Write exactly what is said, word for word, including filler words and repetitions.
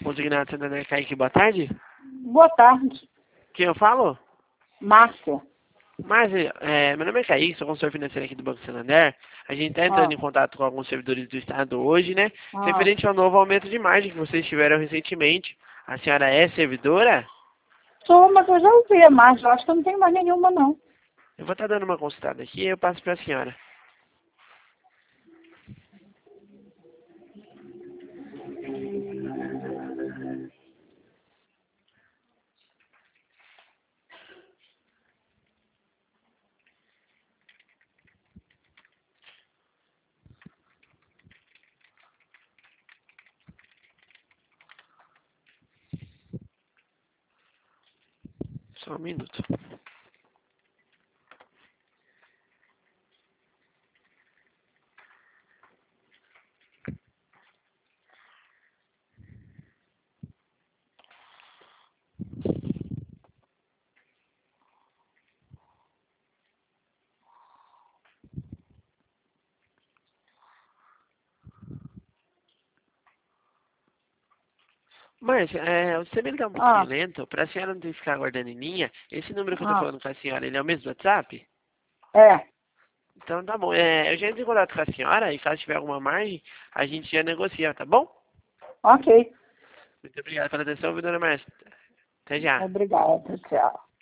Consignado Santander, Kaique, boa tarde. Boa tarde, Quem eu falo? Márcia. Márcia, é, meu nome é Kaique, sou consultor financeiro aqui do Banco Santander. A gente está entrando Ah, em contato com alguns servidores do Estado hoje, né? ah. Referente ao novo aumento de margem que vocês tiveram recentemente. A senhora é servidora? Sou, mas eu já ouvi a Márcia, eu acho que eu não tenho mais nenhuma, não. Eu vou estar dando uma consultada aqui e eu passo para a senhora. Só um minuto. Márcia, é, o sistema está um pouquinho Ah, lento. Para a senhora não ter que ficar aguardando em linha, esse número que eu estou ah. falando com a senhora, ele é o mesmo do WhatsApp? É, Então tá bom. É, eu já entro em contato com a senhora e caso tiver alguma margem, a gente já negocia, tá bom? ok. Muito obrigado pela atenção, viu, dona Márcia? Até já. Obrigada, tchau.